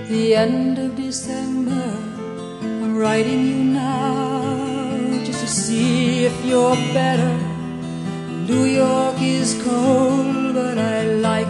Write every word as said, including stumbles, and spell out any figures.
the end of December. I'm writing you now just to see if you're better. New York is cold, but I like